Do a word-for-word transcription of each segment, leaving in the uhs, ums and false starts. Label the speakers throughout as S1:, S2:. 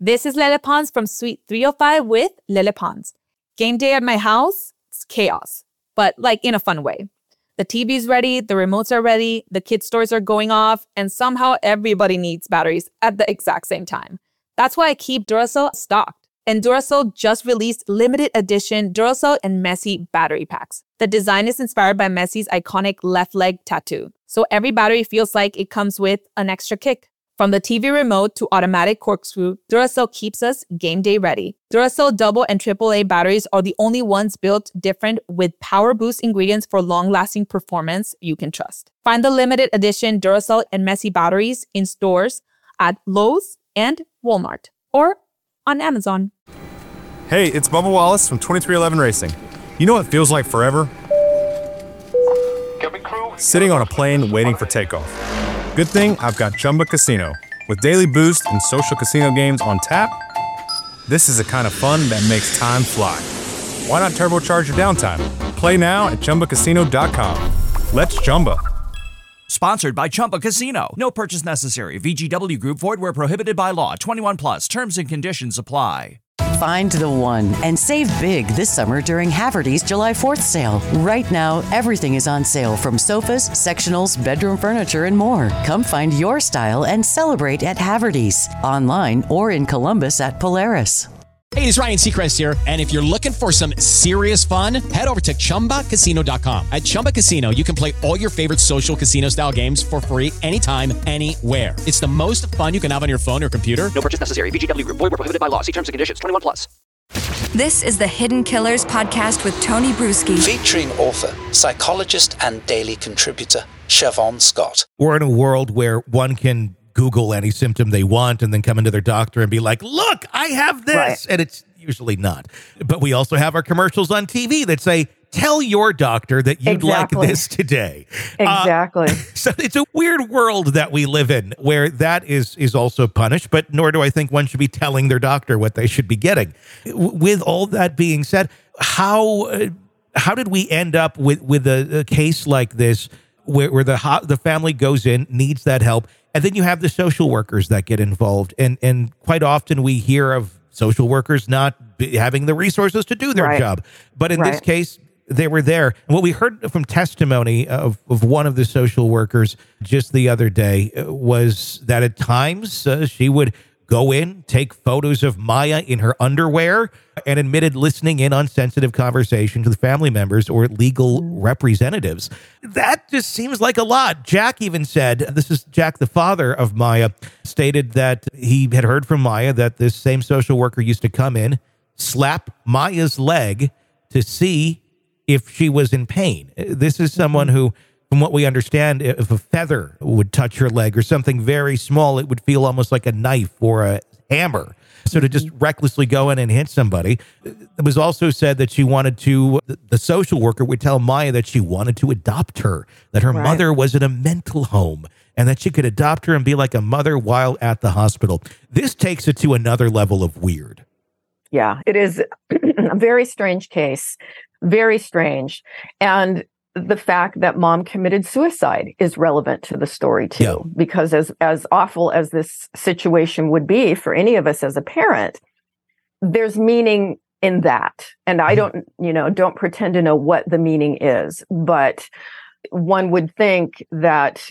S1: This is Lele Pons from Suite three oh five with Lele Pons. Game day at my house, it's chaos, but like in a fun way. The T V's ready, the remotes are ready, the kids' toys are going off, and somehow everybody needs batteries at the exact same time. That's why I keep Duracell stocked. And Duracell just released limited edition Duracell and Messi battery packs. The design is inspired by Messi's iconic left leg tattoo, so every battery feels like it comes with an extra kick. From the T V remote to automatic corkscrew, Duracell keeps us game day ready. Duracell double and triple A batteries are the only ones built different with power boost ingredients for long-lasting performance you can trust. Find the limited edition Duracell and Messi batteries in stores at Lowe's and Walmart or on Amazon.
S2: Hey, it's Bubba Wallace from twenty-three eleven Racing. You know what feels like forever? Sitting on a plane waiting for takeoff. Good thing I've got Chumba Casino. With daily boost and social casino games on tap, this is the kind of fun that makes time fly. Why not turbocharge your downtime? Play now at Chumba Casino dot com. Let's Chumba.
S3: Sponsored by Chumba Casino. No purchase necessary. V G W Group. Void where prohibited by law. twenty-one plus. Terms and conditions apply.
S4: Find the one and save big this summer during Haverty's July fourth sale. Right now, everything is on sale from sofas, sectionals, bedroom furniture, and more. Come find your style and celebrate at Haverty's. Online or in Columbus at Polaris.
S5: Hey, it's Ryan Seacrest here, and if you're looking for some serious fun, head over to Chumba Casino dot com. At Chumba Casino, you can play all your favorite social casino-style games for free anytime, anywhere. It's the most fun you can have on your phone or computer.
S6: No purchase necessary. V G W Group. Void where prohibited by law. See terms and conditions. twenty-one plus.
S7: This is the Hidden Killers podcast with Tony Bruschi.
S8: Featuring author, psychologist, and daily contributor, Siobhan Scott.
S9: We're in a world where one can Google any symptom they want and then come into their doctor and be like, look, I have this. Right. And it's usually not. But we also have our commercials on T V that say, tell your doctor that you'd exactly. like this today.
S10: Exactly.
S9: Uh, so it's a weird world that we live in where that is is also punished, but nor do I think one should be telling their doctor what they should be getting. W- with all that being said, how uh, how did we end up with, with a, a case like this where, where the ho- the family goes in, needs that help, and then you have the social workers that get involved. And and quite often we hear of social workers not be having the resources to do their right. job. But in right. this case, they were there. And what we heard from testimony of, of one of the social workers just the other day was that at times uh, she would go in, take photos of Maya in her underwear, and admitted listening in on sensitive conversations with family members or legal representatives. That just seems like a lot. Jack even said, this is Jack, the father of Maya, stated that he had heard from Maya that this same social worker used to come in, slap Maya's leg to see if she was in pain. This is someone who, from what we understand, if a feather would touch her leg or something very small, it would feel almost like a knife or a hammer. So to just recklessly go in and hit somebody. It was also said that she wanted to, the social worker would tell Maya that she wanted to adopt her, that her right. mother was in a mental home, and that she could adopt her and be like a mother while at the hospital. This takes it to another level of weird.
S10: Yeah, it is a very strange case. Very strange. And the fact that mom committed suicide is relevant to the story too, yeah. because as, as awful as this situation would be for any of us as a parent, there's meaning in that. And I don't, you know, don't pretend to know what the meaning is, but one would think that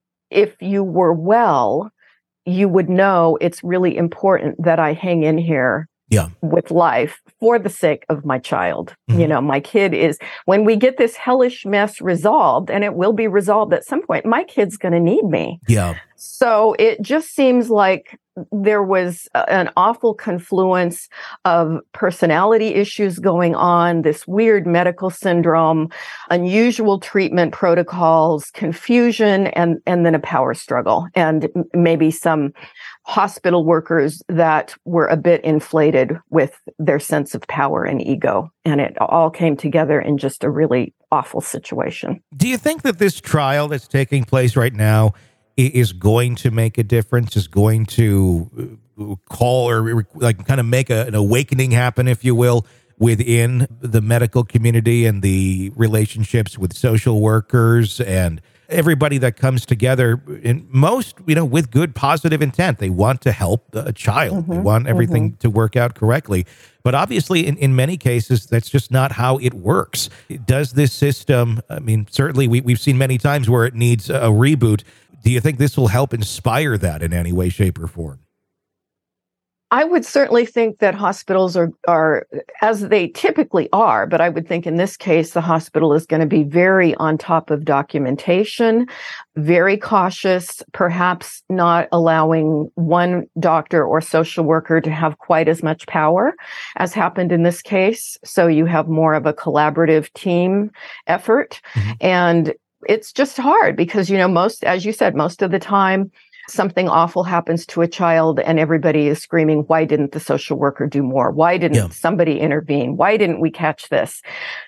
S10: if you were well, you would know it's really important that I hang in here yeah. with life for the sake of my child. Mm-hmm. You know, my kid is, when we get this hellish mess resolved, and it will be resolved at some point, my kid's going to need me.
S9: Yeah.
S10: So it just seems like there was an awful confluence of personality issues going on, this weird medical syndrome, unusual treatment protocols, confusion, and, and then a power struggle, and maybe some hospital workers that were a bit inflated with their sense of power and ego. And it all came together in just a really awful situation.
S9: Do you think that this trial that's taking place right now is going to make a difference, is going to call or like kind of make a, an awakening happen, if you will, within the medical community and the relationships with social workers and everybody that comes together, in most, you know, with good positive intent. They want to help a child. Mm-hmm, they want everything mm-hmm. to work out correctly. But obviously, in, in many cases, that's just not how it works. Does this system, I mean, certainly we, we've seen many times where it needs a reboot. Do you think this will help inspire that in any way, shape, or form?
S10: I would certainly think that hospitals are, are, as they typically are, but I would think in this case, the hospital is going to be very on top of documentation, very cautious, perhaps not allowing one doctor or social worker to have quite as much power as happened in this case. So you have more of a collaborative team effort. Mm-hmm. And it's just hard because, you know, most, as you said, most of the time, something awful happens to a child and everybody is screaming, why didn't the social worker do more? Why didn't yeah. somebody intervene? Why didn't we catch this?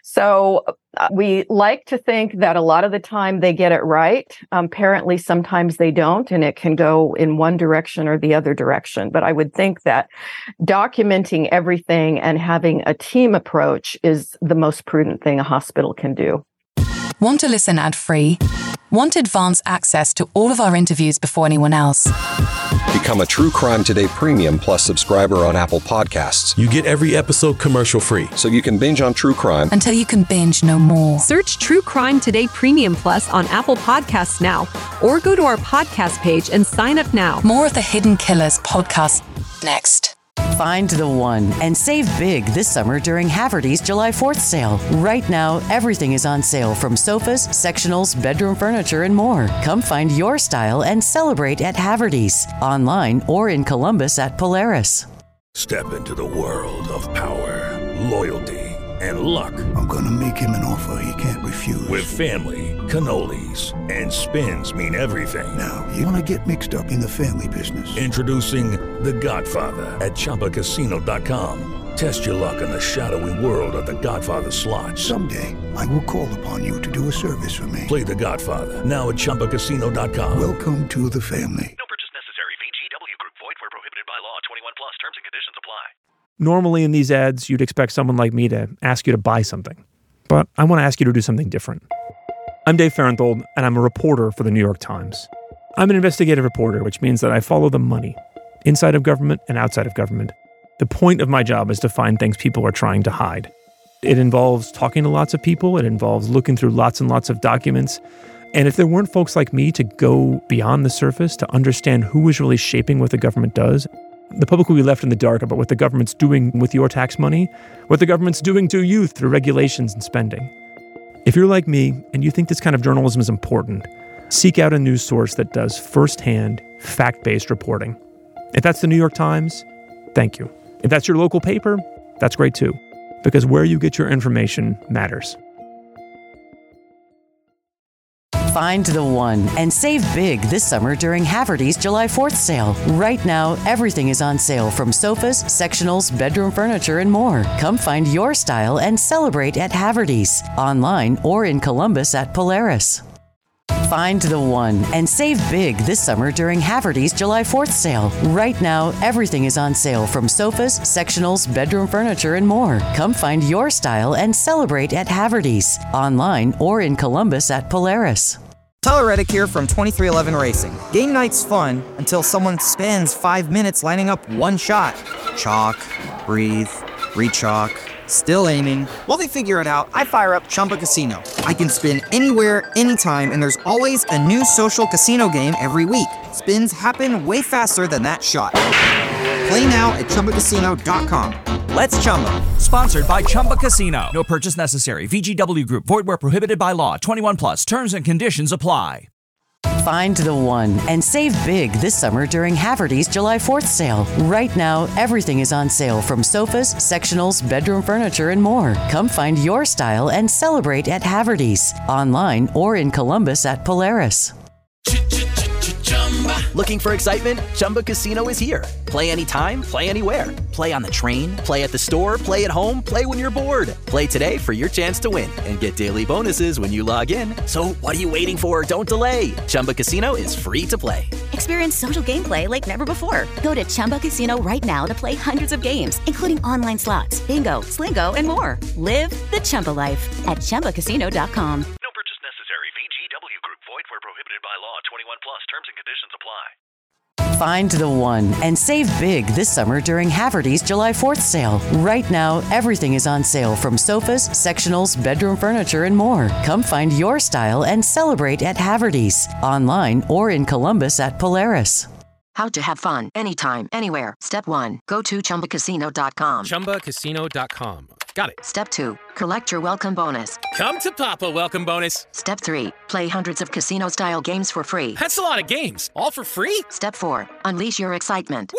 S10: So uh, we like to think that a lot of the time they get it right. Um, apparently, sometimes they don't, and it can go in one direction or the other direction. But I would think that documenting everything and having a team approach is the most prudent thing a hospital can do.
S11: Want to listen ad-free? Want advanced access to all of our interviews before anyone else?
S12: Become a True Crime Today Premium Plus subscriber on Apple Podcasts.
S13: You get every episode commercial-free.
S12: So you can binge on true crime
S11: until you can binge no more.
S14: Search True Crime Today Premium Plus on Apple Podcasts now, or go to our podcast page and sign up now.
S11: More of the Hidden Killers podcast next.
S4: Find the one and save big this summer during Haverty's July fourth sale. Right now, everything is on sale from sofas, sectionals, bedroom furniture, and more. Come find your style and celebrate at Haverty's, online or in Columbus at Polaris.
S15: Step into the world of power, loyalty, and luck.
S16: I'm gonna make him an offer he can't refuse.
S15: With family, cannolis, and spins mean everything.
S16: Now, you wanna get mixed up in the family business.
S15: Introducing The Godfather at Chumba Casino dot com. Test your luck in the shadowy world of The Godfather slot.
S16: Someday, I will call upon you to do a service for me.
S15: Play The Godfather, now at Chumba Casino dot com.
S16: Welcome to the family.
S17: No purchase necessary. V G W Group. Void where prohibited by law. twenty-one plus. Terms and conditions apply.
S18: Normally in these ads, you'd expect someone like me to ask you to buy something. But I want to ask you to do something different. I'm Dave Farenthold, and I'm a reporter for the New York Times. I'm an investigative reporter, which means that I follow the money, inside of government and outside of government. The point of my job is to find things people are trying to hide. It involves talking to lots of people. It involves looking through lots and lots of documents. And if there weren't folks like me to go beyond the surface to understand who is really shaping what the government does, the public will be left in the dark about what the government's doing with your tax money, what the government's doing to you through regulations and spending. If you're like me and you think this kind of journalism is important, seek out a news source that does firsthand, fact-based reporting. If that's the New York Times, thank you. If that's your local paper, that's great too, because where you get your information matters.
S4: Find the one and save big this summer during Haverty's July fourth sale. Right now, everything is on sale from sofas, sectionals, bedroom furniture, and more. Come find your style and celebrate at Haverty's, online or in Columbus at Polaris. Find the one and save big this summer during Haverty's July fourth sale. Right now, everything is on sale from sofas, sectionals, bedroom furniture, and more. Come find your style and celebrate at Haverty's, online or in Columbus at Polaris.
S19: Tyler Reddick here from twenty-three eleven Racing. Game night's fun until someone spends five minutes lining up one shot. Chalk, breathe, re-chalk, still aiming. While they figure it out, I fire up Chumba Casino. I can spin anywhere, anytime, and there's always a new social casino game every week. Spins happen way faster than that shot. Play now at Chumba Casino dot com. Let's Chumba.
S3: Sponsored by Chumba Casino. No purchase necessary. V G W Group. Void where prohibited by law. twenty-one plus. Terms and conditions apply.
S4: Find the one and save big this summer during Haverty's July fourth sale. Right now, everything is on sale from sofas, sectionals, bedroom furniture, and more. Come find your style and celebrate at Haverty's, online or in Columbus at Polaris.
S20: Looking for excitement? Chumba Casino is here. Play anytime, play anywhere. Play on the train, play at the store, play at home, play when you're bored. Play today for your chance to win and get daily bonuses when you log in. So what are you waiting for? Don't delay. Chumba Casino is free to play.
S21: Experience social gameplay like never before. Go to Chumba Casino right now to play hundreds of games, including online slots, bingo, Slingo, and more. Live the Chumba life at Chumba Casino dot com.
S17: No purchase necessary. V G W Group. Void where prohibited by law. twenty-one plus. Terms and conditions apply.
S4: Find the one and save big this summer during Haverty's July fourth sale. Right now, everything is on sale from sofas, sectionals, bedroom furniture, and more. Come find your style and celebrate at Haverty's. Online or in Columbus at Polaris.
S22: How to have fun anytime, anywhere. Step one, go to Chumba Casino dot com.
S23: Chumba Casino dot com. Got it.
S22: Step two, collect your welcome bonus.
S23: Come to Papa welcome bonus.
S22: Step three, play hundreds of casino-style games for free.
S23: That's a lot of games. All for free?
S22: Step four, unleash your excitement.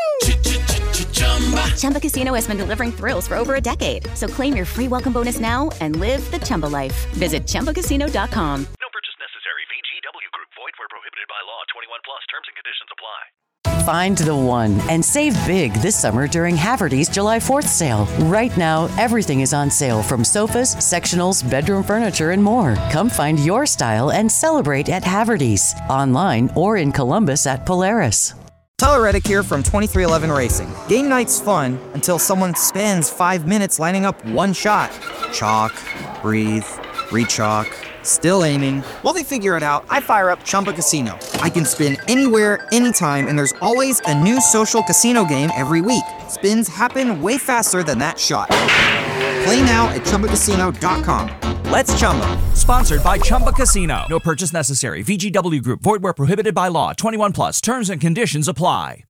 S21: Chumba. Chumba Casino has been delivering thrills for over a decade. So claim your free welcome bonus now and live the Chumba life. Visit Chumba Casino dot com.
S17: No purchase necessary. V G W Group. Void where prohibited by law. twenty-one plus. Terms and conditions apply.
S4: Find the one and save big this summer during Haverty's July fourth sale. Right now, everything is on sale from sofas, sectionals, bedroom furniture, and more. Come find your style and celebrate at Haverty's. Online or in Columbus at Polaris.
S19: Tyler Reddick here from twenty-three eleven Racing. Game night's fun until someone spends five minutes lining up one shot. Chalk, breathe, re-chalk, still aiming. While they figure it out, I fire up Chumba Casino. I can spin anywhere, anytime, and there's always a new social casino game every week. Spins happen way faster than that shot. Play now at Chumba Casino dot com.
S3: Let's Chumba. Sponsored by Chumba Casino. No purchase necessary. V G W Group. Void where prohibited by law. twenty-one plus. Terms and conditions apply.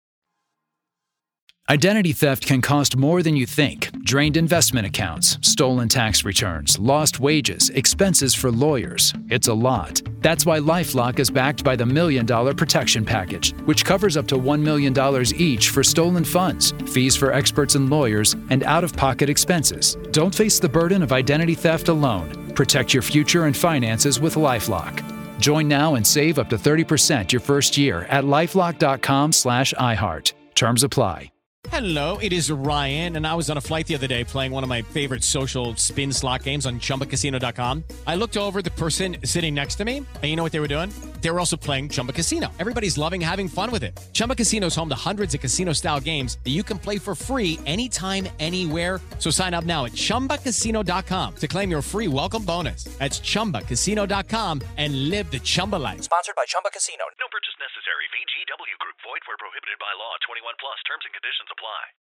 S24: Identity theft can cost more than you think. Drained investment accounts, stolen tax returns, lost wages, expenses for lawyers. It's a lot. That's why LifeLock is backed by the Million Dollar Protection Package, which covers up to one million dollars each for stolen funds, fees for experts and lawyers, and out-of-pocket expenses. Don't face the burden of identity theft alone. Protect your future and finances with LifeLock. Join now and save up to thirty percent your first year at LifeLock.com slash iHeart. Terms apply.
S5: Hello, it is Ryan, and I was on a flight the other day playing one of my favorite social spin slot games on Chumba Casino dot com. I looked over at the person sitting next to me, and you know what they were doing? They were also playing Chumba Casino. Everybody's loving having fun with it. Chumba Casino is home to hundreds of casino-style games that you can play for free anytime, anywhere. So sign up now at Chumba Casino dot com to claim your free welcome bonus. That's Chumba Casino dot com and live the Chumba life.
S3: Sponsored by Chumba Casino.
S17: No purchase necessary. V G W Group. Void where prohibited by law. twenty-one plus. Terms and conditions apply.